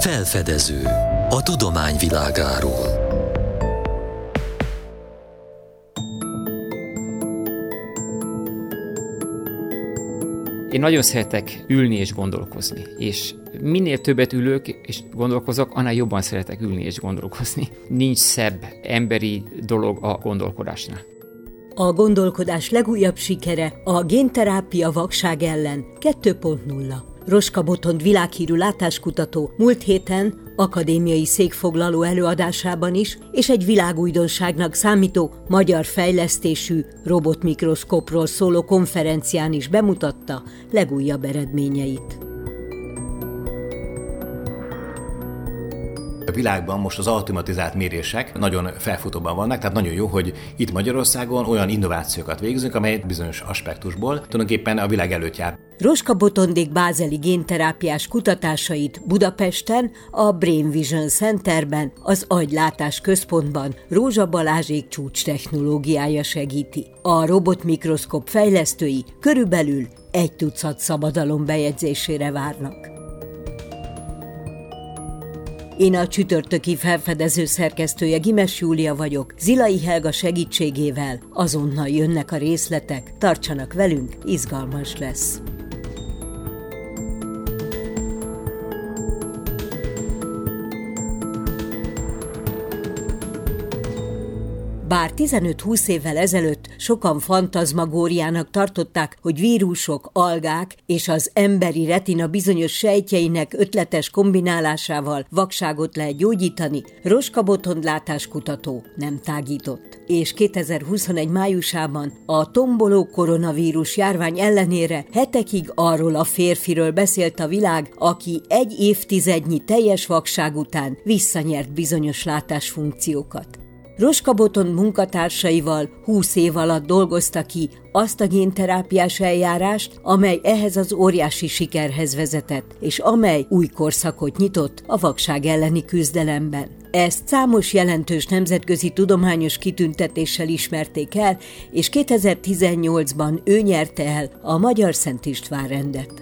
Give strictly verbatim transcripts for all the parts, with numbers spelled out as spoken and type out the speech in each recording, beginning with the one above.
Felfedező. A tudomány világáról. Én nagyon szeretek ülni és gondolkozni, és minél többet ülök és gondolkozok, annál jobban szeretek ülni és gondolkozni. Nincs szebb emberi dolog a gondolkodásnál. A gondolkodás legújabb sikere a génterápia vakság ellen kettő pont nulla. Roska Botond világhírű látáskutató múlt héten akadémiai székfoglaló előadásában is, és egy világújdonságnak számító magyar fejlesztésű robotmikroszkópról szóló konferencián is bemutatta legújabb eredményeit. A világban most az automatizált mérések nagyon felfutóban vannak, tehát nagyon jó, hogy itt Magyarországon olyan innovációkat végzünk, amely bizonyos aspektusból tulajdonképpen a világ előtt jár. Roska Botondék bázeli génterápiás kutatásait Budapesten, a Brain Vision Centerben, az Agylátás Központban Rózsa Balázsék csúcs technológiája segíti. A robotmikroszkóp fejlesztői körülbelül egy tucat szabadalom bejegyzésére várnak. Én a csütörtöki felfedező szerkesztője Gimes Júlia vagyok. Zilai Helga segítségével azonnal jönnek a részletek. Tartsanak velünk, izgalmas lesz. Bár tizenöt-húsz évvel ezelőtt sokan fantazmagóriának tartották, hogy vírusok, algák és az emberi retina bizonyos sejtjeinek ötletes kombinálásával vakságot lehet gyógyítani, Roska Botond látáskutató nem tágított. És kétezer-huszonegy májusában a tomboló koronavírus járvány ellenére hetekig arról a férfiről beszélt a világ, aki egy évtizednyi teljes vakság után visszanyert bizonyos látásfunkciókat. Roska Botond munkatársaival húsz év alatt dolgozta ki azt a génterápiás eljárást, amely ehhez az óriási sikerhez vezetett, és amely új korszakot nyitott a vakság elleni küzdelemben. Ezt számos jelentős nemzetközi tudományos kitüntetéssel ismerték el, és kétezer-tizennyolcban ő nyerte el a Magyar Szent István rendet.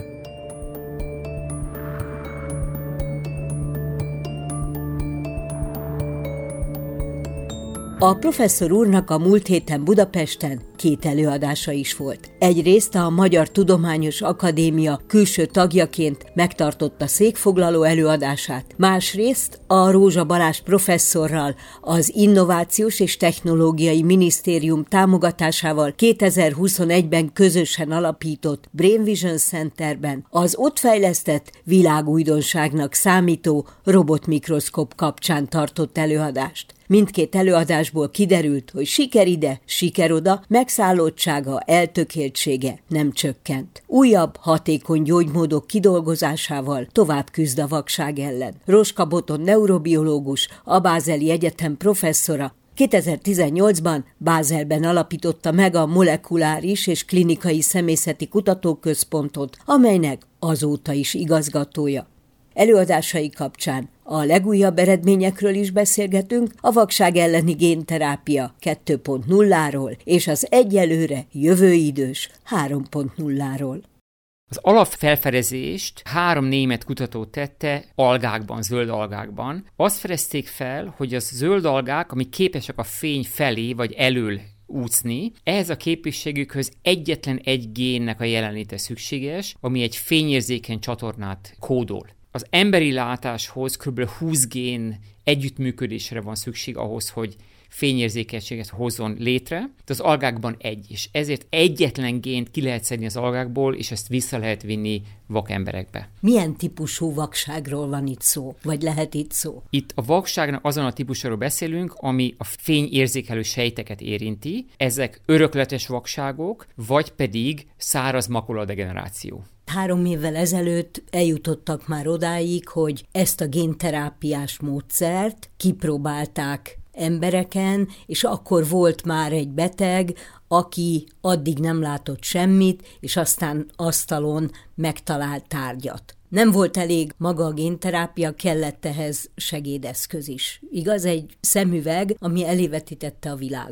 A professzor úrnak a múlt héten Budapesten két előadása is volt. Egyrészt a Magyar Tudományos Akadémia külső tagjaként megtartotta székfoglaló előadását, másrészt a Rózsa Balázs professzorral az Innovációs és Technológiai Minisztérium támogatásával kétezer-huszonegyben közösen alapított Brain Vision Centerben az ott fejlesztett világújdonságnak számító robotmikroszkóp kapcsán tartott előadást. Mindkét előadásból kiderült, hogy siker ide, siker oda, megszállottsága, eltökéltsége nem csökkent. Újabb, hatékony gyógymódok kidolgozásával tovább küzd a vakság ellen. Roska Botond neurobiológus, a Bázeli Egyetem professzora kétezer-tizennyolcban Bázelben alapította meg a Molekuláris és Klinikai Szemészeti Kutatóközpontot, amelynek azóta is igazgatója. Előadásai kapcsán a legújabb eredményekről is beszélgetünk, a vakság elleni génterápia kettő pont nulláról és az egyelőre jövőidős három pont nulláról. Az alapfelfedezést három német kutató tette algákban, zöld algákban. Azt fedezték fel, hogy az zöld algák, amik képesek a fény felé vagy elől úszni, ehhez a képességükhöz egyetlen egy génnek a jelenléte szükséges, ami egy fényérzékeny csatornát kódol. Az emberi látáshoz kb. húsz gén együttműködésre van szükség ahhoz, hogy fényérzékenységet hozzon létre, de az algákban egy, és ezért egyetlen gént ki lehet szedni az algákból, és ezt vissza lehet vinni vak emberekbe. Milyen típusú vakságról van itt szó, vagy lehet itt szó? Itt a vakságnak azon a típusról beszélünk, ami a fényérzékelő sejteket érinti. Ezek örökletes vakságok, vagy pedig száraz makuladegeneráció. Három évvel ezelőtt eljutottak már odáig, hogy ezt a génterápiás módszert kipróbálták embereken, és akkor volt már egy beteg, aki addig nem látott semmit, és aztán asztalon megtalált tárgyat. Nem volt elég maga a génterápia, kellett ehhez segédeszköz is. Igaz, egy szemüveg, ami elévetítette a világot.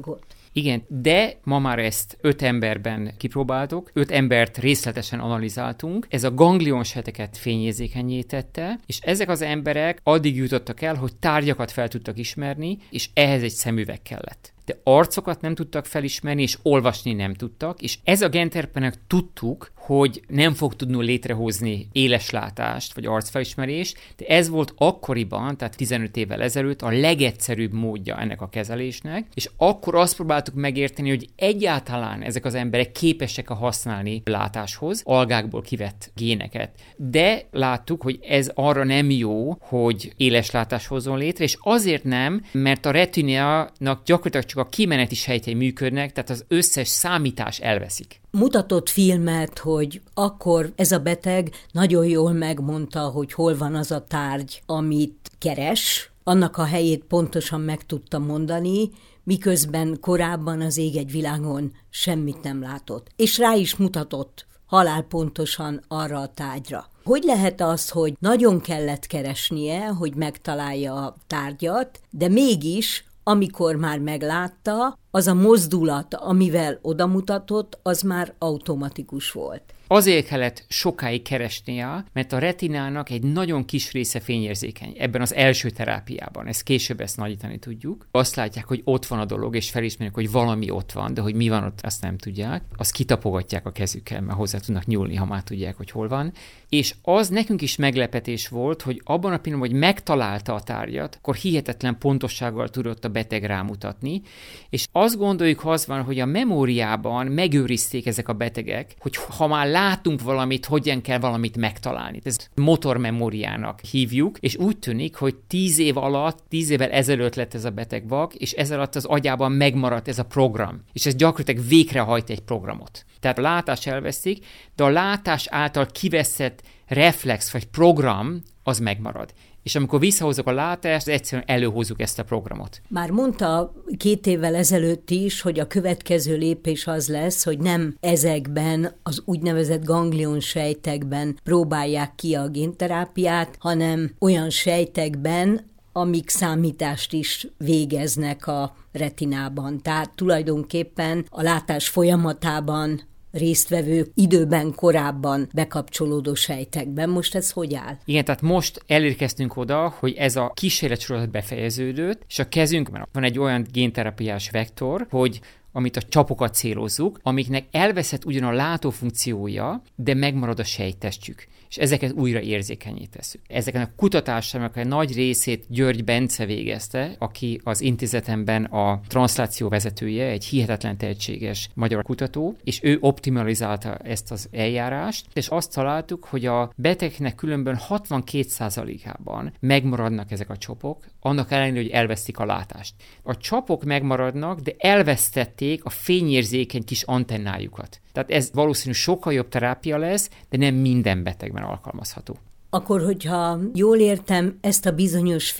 Igen, de ma már ezt öt emberben kipróbáltuk, öt embert részletesen analizáltunk, ez a ganglionsejteket fényérzékenyítette, és ezek az emberek addig jutottak el, hogy tárgyakat fel tudtak ismerni, és ehhez egy szemüveg kellett. De arcokat nem tudtak felismerni, és olvasni nem tudtak, és ez a genterpenek tudtuk, hogy nem fog tudni létrehozni éleslátást, vagy arcfelismerést, de ez volt akkoriban, tehát tizenöt évvel ezelőtt a legegyszerűbb módja ennek a kezelésnek, és akkor azt próbáltuk megérteni, hogy egyáltalán ezek az emberek képesek-e használni látáshoz, algákból kivett géneket. De láttuk, hogy ez arra nem jó, hogy éleslátás hozzon létre, és azért nem, mert a retinának gyakorlatilag csak a kimeneti sejtjei működnek, tehát az összes számítás elveszik. Mutatott filmet, hogy akkor ez a beteg nagyon jól megmondta, hogy hol van az a tárgy, amit keres, annak a helyét pontosan meg tudta mondani, miközben korábban az ég egy világon semmit nem látott. És rá is mutatott halálpontosan arra a tárgyra. Hogy lehet az, hogy nagyon kellett keresnie, hogy megtalálja a tárgyat, de mégis amikor már meglátta, az a mozdulat, amivel odamutatott, az már automatikus volt. Azért kellett sokáig keresnie, mert a retinának egy nagyon kis része fényérzékeny ebben az első terápiában. Ezt később ezt nagyítani tudjuk. Azt látják, hogy ott van a dolog, és felismerik, hogy valami ott van, de hogy mi van ott, azt nem tudják. Azt kitapogatják a kezükkel, mert hozzá tudnak nyúlni, ha már tudják, hogy hol van. És az nekünk is meglepetés volt, hogy abban a pillanatban, hogy megtalálta a tárgyat, akkor hihetetlen pontossággal tudott a beteg rámutatni, és azt gondoljuk, ha az van, hogy a memóriában megőrizték ezek a betegek, hogy ha már látunk valamit, hogyan kell valamit megtalálni. Ez motormemóriának hívjuk, és úgy tűnik, hogy tíz év alatt, tíz évvel ezelőtt lett ez a beteg vak, és ez alatt az agyában megmaradt ez a program. És ez gyakorlatilag végrehajt egy programot. Tehát a látás elveszik, de a látás által kiveszett reflex vagy program, az megmarad. És amikor visszahozok a látást, egyszerűen előhozzuk ezt a programot. Már mondta két évvel ezelőtt is, hogy a következő lépés az lesz, hogy nem ezekben az úgynevezett ganglionsejtekben próbálják ki a génterápiát, hanem olyan sejtekben, amik számítást is végeznek a retinában. Tehát tulajdonképpen a látás folyamatában résztvevő időben korábban bekapcsolódó sejtekben. Most ez hogy áll? Igen, tehát most elérkeztünk oda, hogy ez a kísérletsorozat befejeződött, és a kezünkben van egy olyan génterápiás vektor, hogy amit a csapokat célozzuk, amiknek elveszett ugyan a látófunkciója, de megmarad a sejttestjük, és ezeket újra érzékenyé tesszük. Ezeken a kutatásoknak egy nagy részét György Bence végezte, aki az intézetemben a transzláció vezetője, egy hihetetlen tehetséges magyar kutató, és ő optimalizálta ezt az eljárást, és azt találtuk, hogy a betegnek különben hatvankét százalékában megmaradnak ezek a csapok, annak ellenére, hogy elvesztik a látást. A csapok megmaradnak, de elvesztették a fényérzékeny kis antennájukat. Tehát ez valószínűleg sokkal jobb terápia lesz, de nem minden betegben alkalmazható. Akkor, hogyha jól értem, ezt a bizonyos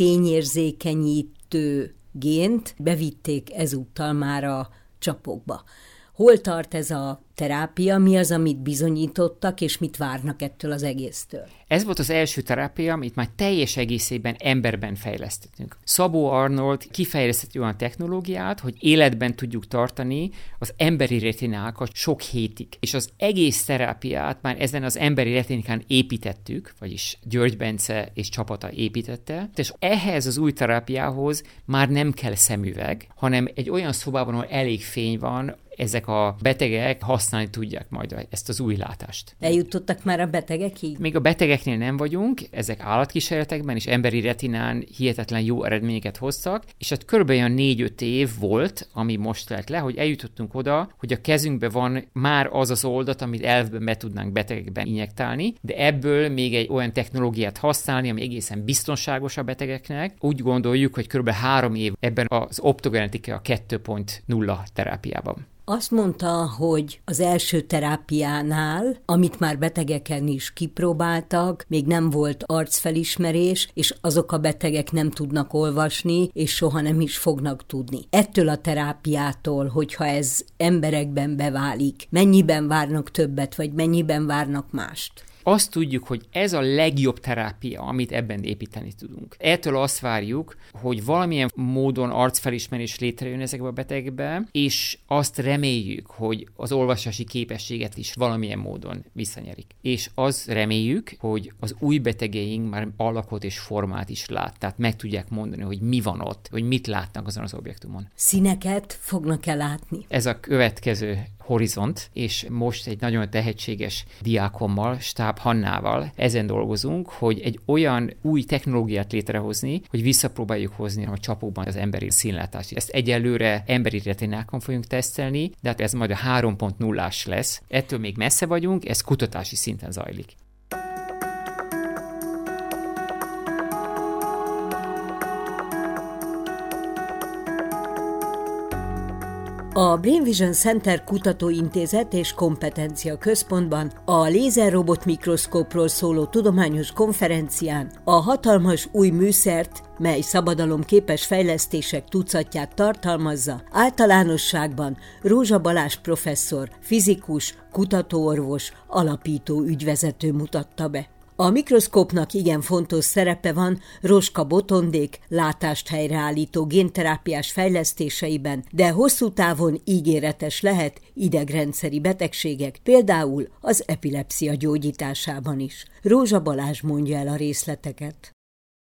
fényérzékenyítő gént bevitték ezúttal már a csapokba. Hol tart ez a terápia, mi az, amit bizonyítottak, és mit várnak ettől az egésztől? Ez volt az első terápia, amit már teljes egészében emberben fejlesztettünk. Szabó Arnold kifejlesztett olyan technológiát, hogy életben tudjuk tartani az emberi retinákat sok hétig. És az egész terápiát már ezen az emberi retinikán építettük, vagyis György Bence és csapata építette, és ehhez az új terápiához már nem kell szemüveg, hanem egy olyan szobában, ahol elég fény van, ezek a betegek használni tudják majd ezt az új látást. Eljutottak már a betegekig? Még a betegeknél nem vagyunk, ezek állatkísérletekben és emberi retinán hihetetlen jó eredményeket hoztak, és hát körülbelül négy-öt év volt, ami most lett le, hogy eljutottunk oda, hogy a kezünkben van már az az oldat, amit elvben be tudnánk betegekben injektálni, de ebből még egy olyan technológiát használni, ami egészen biztonságos a betegeknek. Úgy gondoljuk, hogy körülbelül három év ebben az optogenetika kettő pont nulla terápiában. Azt mondta, hogy az első terápiánál, amit már betegeken is kipróbáltak, még nem volt arcfelismerés, és azok a betegek nem tudnak olvasni, és soha nem is fognak tudni. Ettől a terápiától, hogyha ez emberekben beválik, mennyiben várnak többet, vagy mennyiben várnak mást? Azt tudjuk, hogy ez a legjobb terápia, amit ebben építeni tudunk. Ettől azt várjuk, hogy valamilyen módon arcfelismerés létrejön ezekbe a betegekbe, és azt reméljük, hogy az olvasási képességet is valamilyen módon visszanyerik. És azt reméljük, hogy az új betegeink már alakot és formát is lát, tehát meg tudják mondani, hogy mi van ott, hogy mit látnak azon az objektumon. Színeket fognak-e látni? Ez a következő horizont, és most egy nagyon tehetséges diákommal, Stáb Hannával ezen dolgozunk, hogy egy olyan új technológiát létrehozni, hogy visszapróbáljuk hozni a csapokban az emberi színlátást. Ezt egyelőre emberi retinákon fogunk tesztelni, de hát ez majd a három pont nullás lesz. Ettől még messze vagyunk, ez kutatási szinten zajlik. A Brain Vision Center Kutatóintézet és Kompetencia Központban a lézerrobot mikroszkópról szóló tudományos konferencián a hatalmas új műszert, mely szabadalomképes fejlesztések tucatját tartalmazza, általánosságban Rózsa Balázs professzor, fizikus, kutatóorvos, alapító ügyvezető mutatta be. A mikroszkópnak igen fontos szerepe van Roska Botondék látást helyreállító génterápiás fejlesztéseiben, de hosszú távon ígéretes lehet idegrendszeri betegségek, például az epilepszia gyógyításában is. Rózsa Balázs mondja el a részleteket.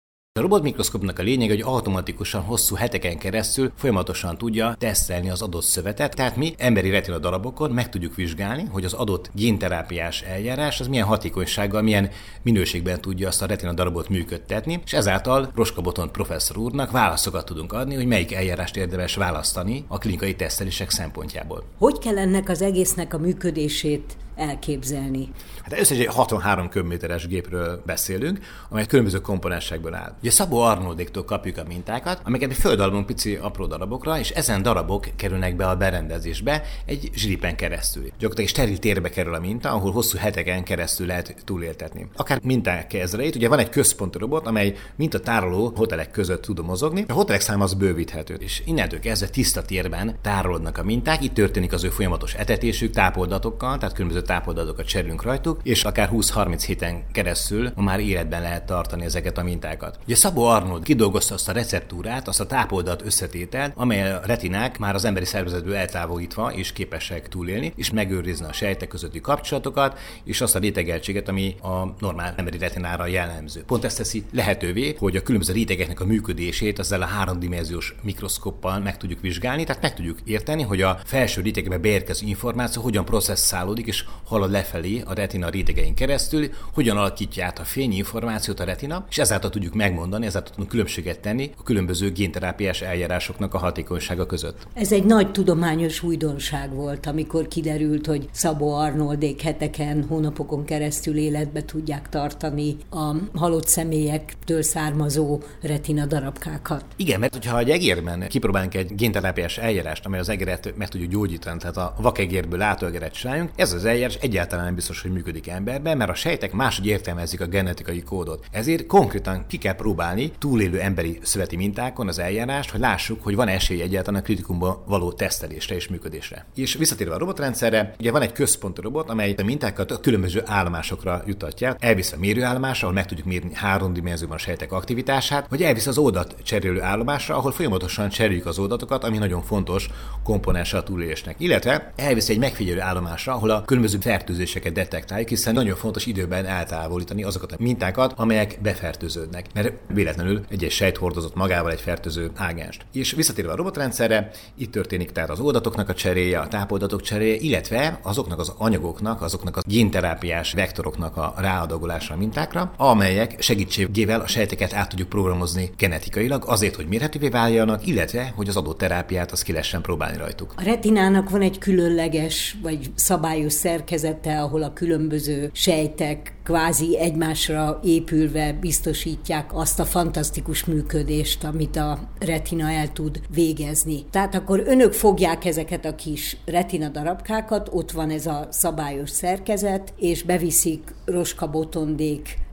A robotmikroszkópnak a lényeg, hogy automatikusan hosszú heteken keresztül folyamatosan tudja tesztelni az adott szövetet, tehát mi emberi retina darabokon meg tudjuk vizsgálni, hogy az adott génterápiás eljárás az milyen hatékonysággal, milyen minőségben tudja azt a retina darabot működtetni, és ezáltal Roska Botond professzor úrnak válaszokat tudunk adni, hogy melyik eljárást érdemes választani a klinikai tesztelések szempontjából. Hogy kell ennek az egésznek a működését elképzelni? Hát először egy hatvanhárom köbméteres gépről beszélünk, amely különböző komponensekből áll. Ugye Szabó Arnoldéktól kapjuk a mintákat, amiket mi földalmunk pici apró darabokra, és ezen darabok kerülnek be a berendezésbe egy zsilipen keresztül. Gyakorlatilag steril térbe kerül a minta, ahol hosszú heteken keresztül lehet túléltetni. Akár minták ezreit, ugye van egy központi robot, amely mintatároló hotelek között tud mozogni. A hotelek száma az bővíthető, és innentől kezdve tiszta térben tárolódnak a minták, itt történik az ő folyamatos etetésük tápoldatokkal, tehát különböző tápoldatokat cserélünk rajtuk, és akár húsz-harminc héten keresztül már életben lehet tartani ezeket a mintákat. Ugye Szabó Arnold kidolgozta azt a receptúrát, azt a tápoldat összetételt, amely a retinák már az emberi szervezetből eltávolítva és képesek túlélni, és megőrizni a sejtek közötti kapcsolatokat, és azt a rétegeltséget, ami a normál emberi retinára jellemző. Pont ezt teszi lehetővé, hogy a különböző rétegeknek a működését ezzel a háromdimenziós mikroszkóppal meg tudjuk vizsgálni, tehát meg tudjuk érteni, hogy a felső rétegbe beérkező információ hogyan processzálódik és halad lefelé a retina rétegein keresztül, hogyan alakítja át a fényinformációt a retina, és ezáltal tudjuk megmondani, ezáltal tudunk különbséget tenni a különböző génterápiás eljárásoknak a hatékonysága között. Ez egy nagy tudományos újdonság volt, amikor kiderült, hogy Szabó Arnoldék heteken, hónapokon keresztül életbe tudják tartani a halott személyektől származó retina darabkákat. Igen, mert hogyha egy egérben kipróbálunk egy génterápiás eljárást, amely az egeret meg tudjuk gyógyítani, tehát a vakegérből látóegeret csináljunk, ez az eljárás egyáltalán nem biztos, hogy működik emberben, mert a sejtek máshogy értelmezik a genetikai kódot. Ezért konkrétan ki kell próbálni túlélő emberi szöveti mintákon az eljárást, hogy lássuk, hogy van esély egyáltalán a kritikumban való tesztelésre és működésre. És visszatérve a robotrendszerre, ugye van egy központi robot, amely a mintákat a különböző állomásokra jutatja. Elvisz a mérőállomásra, ahol meg tudjuk mérni három dimenzióban a sejtek aktivitását, vagy elvisz az oldat cserélő állomásra, ahol folyamatosan cseréljük az oldatokat, ami nagyon fontos komponense a túlélésnek. Illetve elvisz egy megfigyelő állomásra, ahol a különböző fertőzéseket detektáljuk, hiszen nagyon fontos időben eltávolítani azokat a mintákat, amelyek befertőződnek, mert véletlenül egy-egy sejt hordozott magával egy fertőző ágenst. És visszatérve a robotrendszerre, itt történik tehát az oldatoknak a cseréje, a tápoldatok cseréje, illetve azoknak az anyagoknak, azoknak a génterápiás vektoroknak a ráadagolása a mintákra, amelyek segítségével a sejteket át tudjuk programozni genetikailag, azért, hogy mérhetővé váljanak, illetve hogy az adott terápiát azt ki lehessen próbálni rajtuk. A retinának van egy különleges vagy szabályos szerkezete, ahol a különböző sejtek kvázi egymásra épülve biztosítják azt a fantasztikus működést, amit a retina el tud végezni. Tehát akkor önök fogják ezeket a kis retina darabkákat, ott van ez a szabályos szerkezet, és beviszik Roska Botondék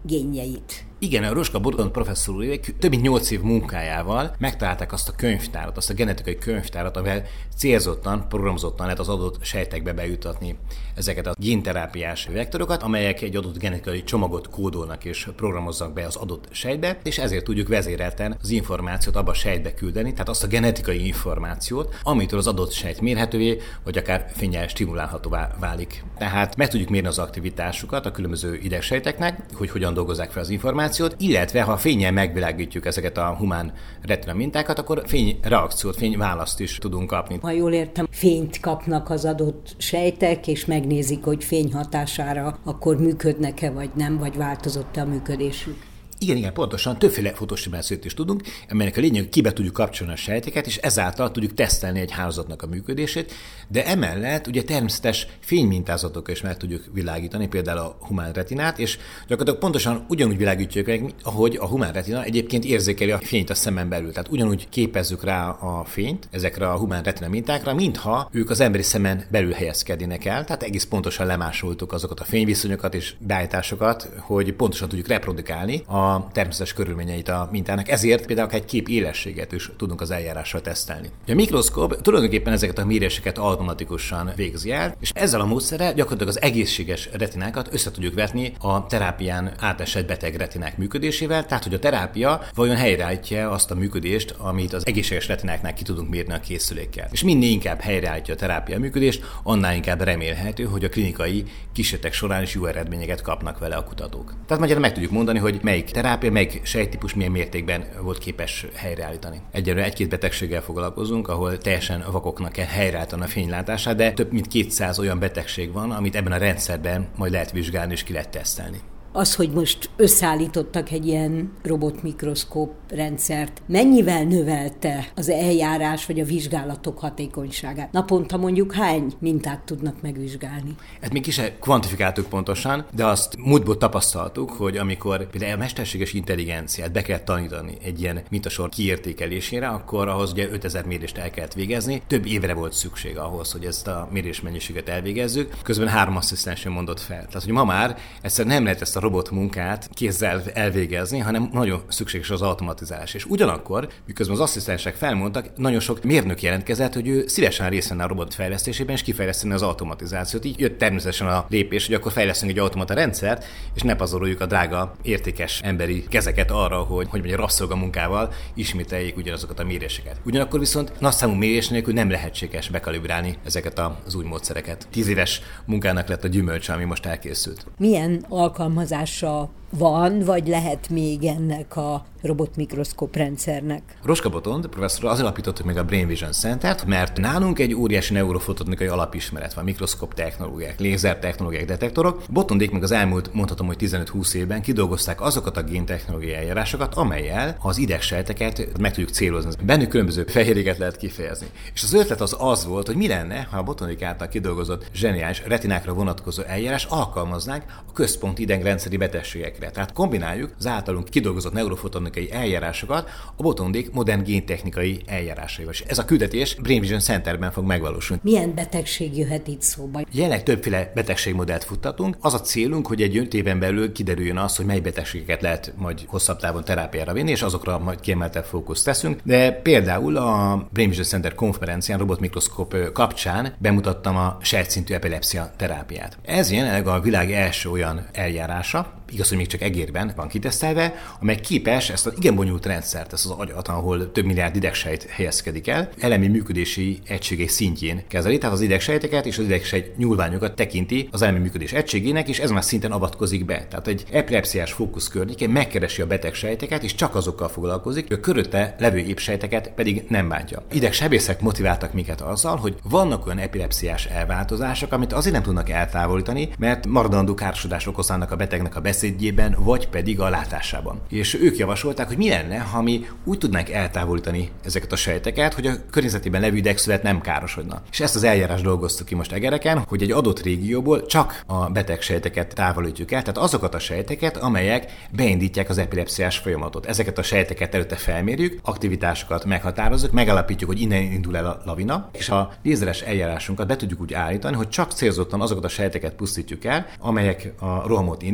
génjeit. Igen, a Roska Botond professzor úrék több mint nyolc év munkájával megtalálták azt a könyvtárat, azt a genetikai könyvtárat, amivel célzottan, programozottan lehet az adott sejtekbe bejutatni ezeket a génterápiás vektorokat, amelyek egy adott genetikai csomagot kódolnak és programoznak be az adott sejtbe, és ezért tudjuk vezérelten az információt abba a sejtbe küldeni, tehát azt a genetikai információt, amitől az adott sejt mérhetővé, vagy akár fénnyel stimulálhatóvá válik. Tehát meg tudjuk mérni az aktivitásukat a különböző idegsejteknek, hogy hogyan dolgozzák fel az információt, illetve ha fénnyel megvilágítjuk ezeket a humán retina mintákat, akkor fényreakciót, fényválaszt is tudunk kapni. Ha jól értem, fényt kapnak az adott sejtek, és megnézik, hogy fény hatására akkor működnek-e, vagy nem, vagy változott-e a működésük. Igen, igen, pontosan. Többféle fotóstimulációt is tudunk, amelynek a lényeg, hogy kibe tudjuk kapcsolni a sejteket, és ezáltal tudjuk tesztelni egy hálózatnak a működését, de emellett ugye természetes fénymintázatokkal is meg tudjuk világítani, például a humán retinát, és gyakorlatilag pontosan ugyanúgy világítjuk meg, ahogy a humán retina egyébként érzékeli a fényt a szemen belül. Tehát ugyanúgy képezzük rá a fényt ezekre a humán retina mintákra, mintha ők az emberi szemen belül helyezkednének el, tehát egész pontosan lemásoltuk azokat a fényviszonyokat és beállításokat, hogy pontosan tudjuk reprodukálni a a természetes körülményeit a mintának. Ezért például egy kép élességet is tudunk az eljárással tesztelni. A mikroszkóp tulajdonképpen ezeket a méréseket automatikusan végzi el, és ezzel a módszerrel gyakorlatilag az egészséges retinákat össze tudjuk vetni a terápián átesett beteg retinák működésével, tehát hogy a terápia vajon helyreállítja azt a működést, amit az egészséges retináknál ki tudunk mérni a készülékkel. És minél inkább helyreállítja a terápia működést, annál inkább remélhető, hogy a klinikai kísérletek során is jó eredményeket kapnak vele a kutatók. Tehát magyarán meg tudjuk mondani, hogy melyik terápia, melyik sejttípus milyen mértékben volt képes helyreállítani. Egyelőre egy-két betegséggel foglalkozunk, ahol teljesen vakoknak kell helyreállítani a fénylátását, de több mint kétszáz olyan betegség van, amit ebben a rendszerben majd lehet vizsgálni és ki lehet tesztelni. Az, hogy most összeállítottak egy ilyen robotmikroszkóp rendszert, mennyivel növelte az eljárás vagy a vizsgálatok hatékonyságát? Naponta mondjuk hány mintát tudnak megvizsgálni? Hát még ki se kvantifikáltuk pontosan, de azt múltból tapasztaltuk, hogy amikor például a mesterséges intelligenciát be kell tanítani egy ilyen mintasor kiértékelésére, akkor ahhoz ugye ötezer mérést el kellett végezni, több évre volt szükség ahhoz, hogy ezt a mérésmennyiséget elvégezzük. Közben három asszisztensünk mondott fel. Tehát, hogy ma már egyszer nem lehet ezt a robot munkát kézzel elvégezni, hanem nagyon szükséges az automatizálás. És ugyanakkor, miközben az asszisztensek felmondtak, nagyon sok mérnök jelentkezett, hogy ő szívesen részt venne a robot fejlesztésében, és kifejleszteni az automatizációt. Így jött természetesen a lépés, hogy akkor fejlesztünk egy automata rendszert, és ne pazaroljuk a drága, értékes emberi kezeket arra, hogy, hogy mondja, rabszolgamunkával ismételjék ugyanazokat a méréseket. Ugyanakkor viszont nagyszámú mérés nélkül nem lehetséges bekalibrálni ezeket az új módszereket. Tíz éves munkának lett a gyümölcse, ami most elkészült. Milyen alkalmazása van, vagy lehet még ennek a robotmikroszkóp rendszernek? Roska Botond professzor az alapítottuk meg a Brain Vision Centert, mert nálunk egy óriási neurofotonikai alapismeret van, mikroszkóp technológiák, lézer technológiák, detektorok. Botondék meg az elmúlt, mondhatom, hogy tizenöt-húsz évben kidolgozták azokat a géntechnológiai eljárásokat, amellyel az idegsejteket meg tudjuk célozni. Bennük különböző fehérjéket lehet kifejezni. És az ötlet az az volt, hogy mi lenne, ha a Botondék által kidolgozott zseniális retinákra vonatkozó eljárás alkalmaznánk a központi idegrendszeri betegségekre. Tehát kombináljuk az általunk kidolgozott neurofotonikai eljárásokat a Botondék modern géntechnikai eljárásaival. És ez a küldetés Brain Vision Centerben fog megvalósulni. Milyen betegség jöhet itt szóba? Jelenleg többféle betegségmodellt futtatunk. Az a célunk, hogy egy öt éven belül kiderüljön az, hogy mely betegségeket lehet majd hosszabb távon terápiára vinni, és azokra majd kiemeltebb fókuszt teszünk. De például a Brain Vision Center konferencián robotmikroszkóp kapcsán bemutattam a sejtszintű epilepszia terápiát. Ez jelenleg a világ első olyan eljárása, igaz, hogy még csak egérben van kitesztelve, amely képes ezt az igen bonyolult rendszert, ezt az agyat, ahol több milliárd idegsejt helyezkedik el, elemi működési egységek szintjén kezeli, tehát az idegsejteket és az idegsejt nyúlványokat tekinti az elemi működés egységének, és ez már szinten avatkozik be. Tehát egy epilepsziás fókusz környékén megkeresi a betegsejteket, és csak azokkal foglalkozik, a körülötte levő épsejteket pedig nem bántja. Idegsebészek motiváltak minket azzal, hogy vannak olyan epilepsziás elváltozások, amit azért nem tudnak eltávolítani, mert maradandó károsodást okoznának a betegnek a beszédjében, vagy pedig a látásában. És ők javasolták, hogy mi lenne, ha mi úgy tudnánk eltávolítani ezeket a sejteket, hogy a környezetében levő idegszövet nem károsodna. És ezt az eljárást dolgoztuk ki most egereken, hogy egy adott régióból csak a beteg sejteket távolítjuk el, tehát azokat a sejteket, amelyek beindítják az epilepsziás folyamatot. Ezeket a sejteket előtte felmérjük, aktivitásokat meghatározzuk, megállapítjuk, hogy innen indul el a lavina, és a lézeres eljárásunkat be tudjuk úgy állítani, hogy csak célzottan azokat a sejteket pusztítjuk el, amelyek a rohamot indítják, és a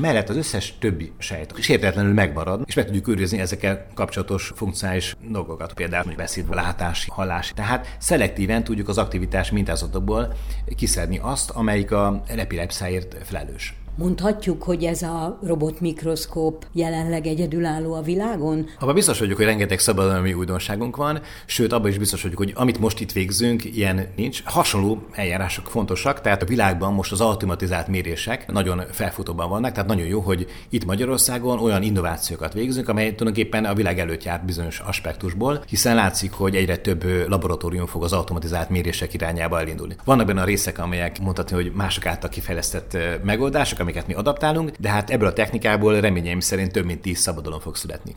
mellett az összes többi sejt sértetlenül megmarad, és meg tudjuk őrizni ezekkel kapcsolatos funkcionális dolgokat, például beszéd, látás, hallás. Tehát szelektíven tudjuk az aktivitás mintázatokból kiszedni azt, amelyik a epilepsziáért felelős. Mondhatjuk, hogy ez a robotmikroszkóp jelenleg egyedülálló a világon? Abban biztos vagyok, hogy rengeteg szabadalmi újdonságunk van, sőt, abban is biztos vagyok, hogy amit most itt végzünk, ilyen nincs. Hasonló eljárások fontosak, tehát a világban most az automatizált mérések nagyon felfutóban vannak, tehát nagyon jó, hogy itt Magyarországon olyan innovációkat végzünk, amely tulajdonképpen a világ előtt járt bizonyos aspektusból, hiszen látszik, hogy egyre több laboratórium fog az automatizált mérések irányába elindulni. Vannak benne a részek, amelyek mondhatni, hogy mások által kifejlesztett megoldások, amiket mi adaptálunk, de hát ebből a technikából reményeim szerint több mint tíz szabadalom fog születni.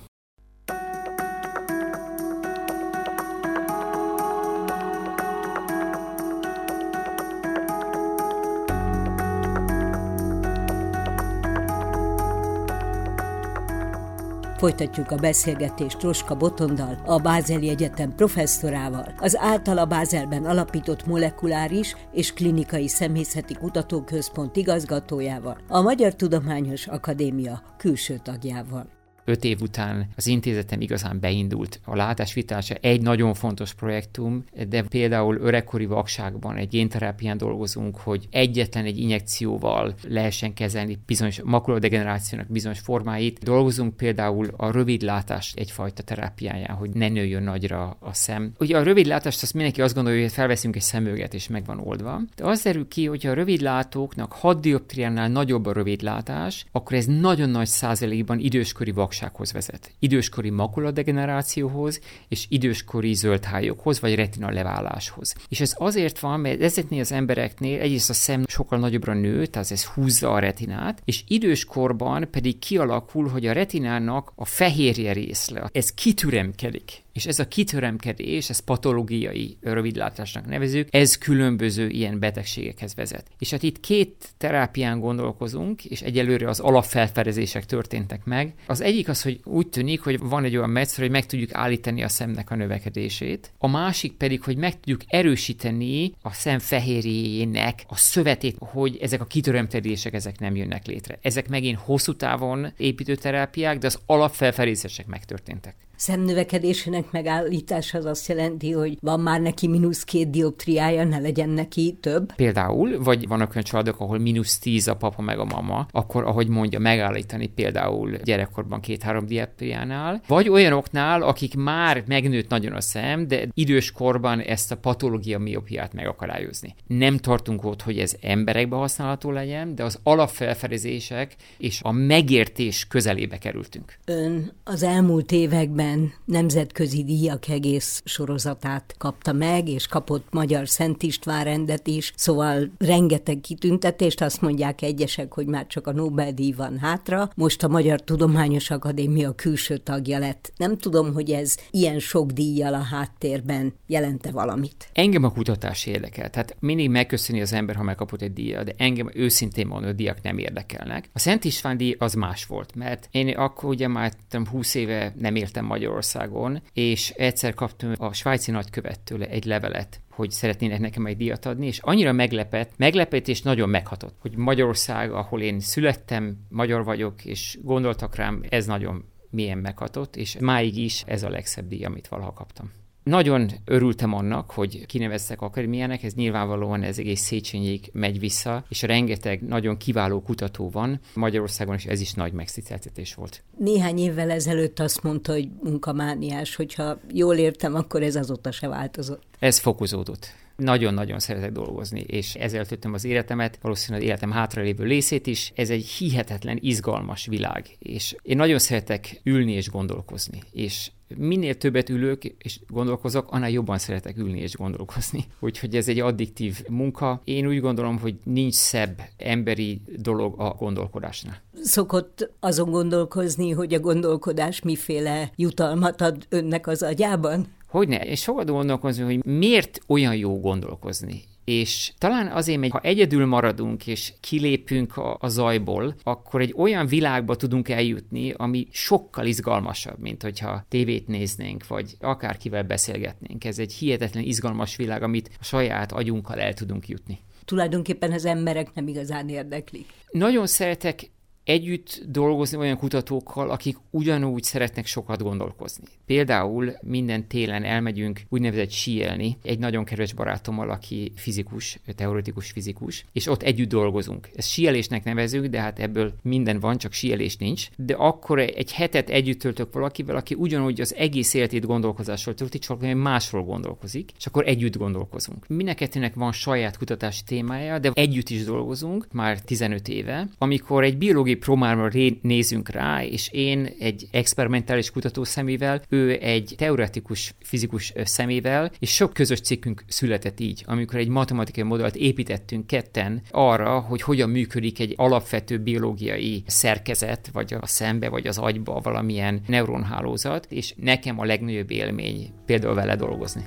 Folytatjuk a beszélgetést Troska Botondal, a Bázeli Egyetem professzorával, az általa Bázelben alapított molekuláris és klinikai személyzeti kutatóközpont igazgatójával, a Magyar Tudományos Akadémia külső tagjával. Öt év után az intézetem igazán beindult. A látásvitalása egy nagyon fontos projektum, de például öregkori vakságban egy génterápián dolgozunk, hogy egyetlen egy injekcióval lehessen kezelni bizonyos makuladegenerációnak bizonyos formáit. Dolgozunk például a rövidlátás egyfajta terápiáján, hogy ne nőjön nagyra a szem. Ugye a rövidlátást azt mindenki azt gondolja, hogy felveszünk egy szemüveget és meg van oldva. De az derül ki, hogy a rövidlátóknak hat dioptriánál nagyobb a rövidlátás, akkor ez nagyon nagy százalékban időskori vakság hoz időskori makuladegenerációhoz és időskori zöldhályokhoz, vagy retina leváláshoz. És ez azért van, mert ezeknél az embereknél egyrészt a szem sokkal nagyobbra nő, tehát ez húzza a retinát, és időskorban pedig kialakul, hogy a retinának a fehérje részle, ez kitüremkedik. És ez a kitöremkedés, ez patológiai rövidlátásnak nevezük, ez különböző ilyen betegségekhez vezet. És hát itt két terápián gondolkozunk, és egyelőre az alapfelfedezések történtek meg. Az egyik az, hogy úgy tűnik, hogy van egy olyan módszer, hogy meg tudjuk állítani a szemnek a növekedését. A másik pedig, hogy meg tudjuk erősíteni a szem fehérjének a szövetét, hogy ezek a kitöremkedések ezek nem jönnek létre. Ezek megint hosszú távon építő terápiák, de az alapfelfedezések megtörténtek. Szemnövekedésének megállítása az azt jelenti, hogy van már neki mínusz két dioptriája, ne legyen neki több? Például, vagy vannak olyan családok, ahol mínusz tíz a papa meg a mama, akkor, ahogy mondja, megállítani például gyerekkorban két-három dioptriánál, vagy olyanoknál, akik már megnőtt nagyon a szem, de időskorban ezt a patológia miopiát megakadályozni. Nem tartunk ott, hogy ez emberekbe használható legyen, de az alapfelfedezések és a megértés közelébe kerültünk. Ön az elmúlt években nemzetközi díjak egész sorozatát kapta meg, és kapott Magyar Szent István rendet is, szóval rengeteg kitüntetést, azt mondják egyesek, hogy már csak a Nobel-díj van hátra, most a Magyar Tudományos Akadémia külső tagja lett. Nem tudom, hogy ez ilyen sok díjjal a háttérben jelente valamit. Engem a kutatás érdekel, tehát mindig megköszöni az ember, ha megkapott egy díjat, de engem őszintén mondom, a díjak nem érdekelnek. A Szent István díj az más volt, mert én akkor ugye már húsz éve nem éltem Magyarországon, és egyszer kaptam a svájci nagykövettől egy levelet, hogy szeretnének nekem egy díjat adni, és annyira meglepett, meglepett és nagyon meghatott, hogy Magyarország, ahol én születtem, magyar vagyok, és gondoltak rám, ez nagyon mélyen meghatott, és máig is ez a legszebb díj, amit valaha kaptam. Nagyon örültem annak, hogy kineveztek akadémiának, ez nyilvánvalóan ez egész Széchenyig megy vissza, és rengeteg nagyon kiváló kutató van Magyarországon, és ez is nagy megtiszteltetés volt. Néhány évvel ezelőtt azt mondta, hogy munkamániás, hogyha jól értem, akkor ez azóta se változott. Ez fokozódott. Nagyon-nagyon szeretek dolgozni, és ezzel töltöm az életemet, valószínűleg az életem hátralévő részét is. Ez egy hihetetlen, izgalmas világ, és én nagyon szeretek ülni és gondolkozni, és minél többet ülök és gondolkozok, annál jobban szeretek ülni és gondolkozni. Úgyhogy ez egy addiktív munka. Én úgy gondolom, hogy nincs szebb emberi dolog a gondolkodásnál. Szokott azon gondolkozni, hogy a gondolkodás miféle jutalmat ad önnek az agyában? Hogyne, és sokat gondolkozni, hogy miért olyan jó gondolkozni. És talán azért, mert ha egyedül maradunk és kilépünk a, a zajból, akkor egy olyan világba tudunk eljutni, ami sokkal izgalmasabb, mint hogyha tévét néznénk, vagy akárkivel beszélgetnénk. Ez egy hihetetlen izgalmas világ, amit a saját agyunkkal el tudunk jutni. Tulajdonképpen az emberek nem igazán érdeklik. Nagyon szeretek együtt dolgozni olyan kutatókkal, akik ugyanúgy szeretnek sokat gondolkozni. Például minden télen elmegyünk úgynevezett síelni egy nagyon kedves barátommal, aki fizikus, teoretikus fizikus, és ott együtt dolgozunk. Ezt síelésnek nevezünk, de hát ebből minden van, csak síelés nincs. De akkor egy hetet együtt töltök valakivel, aki ugyanúgy az egész életét gondolkozásról tölti, csak másról gondolkozik, és akkor együtt gondolkozunk. Mindenkettőnek van saját kutatási témája, de együtt is dolgozunk már tizenöt éve, amikor egy biológiai problémára nézünk rá, és én egy experimentális kutató szemével, ő egy teoretikus fizikus szemével, és sok közös cikkünk született így, amikor egy matematikai modellt építettünk ketten arra, hogy hogyan működik egy alapvető biológiai szerkezet, vagy a szembe, vagy az agyba valamilyen neuronhálózat, és nekem a legnagyobb élmény például vele dolgozni.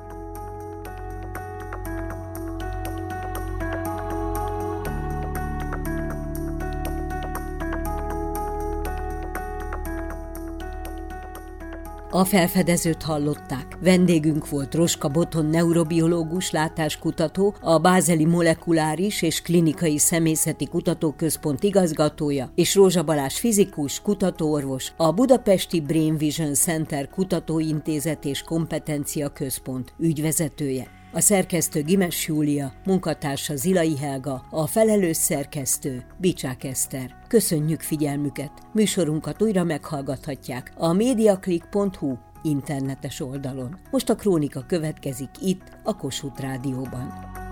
A felfedezőt hallották. Vendégünk volt Roska Boton neurobiológus, látáskutató, a Bázeli Molekuláris és Klinikai Szemészeti Kutatóközpont igazgatója, és Rózsa Balázs fizikus, kutatóorvos, a Budapesti Brain Vision Center Kutatóintézet és Kompetencia Központ ügyvezetője. A szerkesztő Gimes Júlia, munkatársa Zilai Helga, a felelős szerkesztő Bicsák Eszter. Köszönjük figyelmüket! Műsorunkat újra meghallgathatják a mediaclick pont hu internetes oldalon. Most a krónika következik itt, a Kossuth Rádióban.